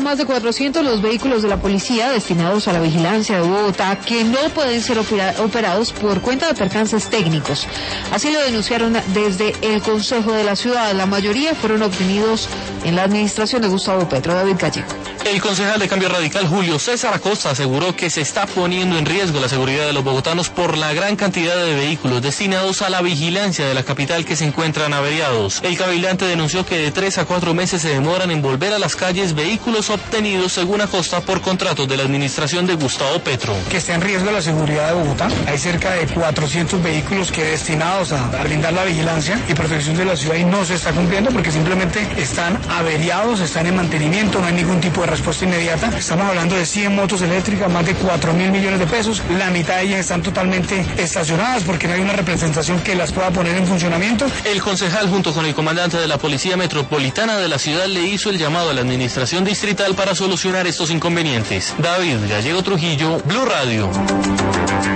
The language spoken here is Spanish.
más de 400 los vehículos de la policía destinados a la vigilancia de Bogotá que no pueden ser operados por cuenta de percances técnicos. Así lo denunciaron desde el Consejo de la Ciudad. La mayoría fueron obtenidos en la administración de Gustavo Petro. David Gallego. El concejal de Cambio Radical, Julio César Acosta, aseguró que se está poniendo en riesgo la seguridad de los bogotanos por la gran cantidad de vehículos destinados a la vigilancia de la capital que se encuentran averiados. El cabilante denunció que de 3 a 4 meses se demoran en volver a las calles vehículos obtenidos, según Acosta, por contratos de la administración de Gustavo Petro. Que está en riesgo la seguridad de Bogotá. Hay cerca de 400 vehículos que destinados a brindar la vigilancia y protección de la ciudad y no se está cumpliendo porque simplemente están averiados, están en mantenimiento, no hay ningún tipo de respuesta inmediata. Estamos hablando de 100 motos eléctricas, más de 4.000 millones de pesos. La mitad de ellas están totalmente estacionadas porque no hay una representación que las pueda poner en funcionamiento. El concejal, junto con el comandante de la Policía Metropolitana de la ciudad, le hizo el llamado a la administración distrital para solucionar estos inconvenientes. David Gallego Trujillo, Blue Radio.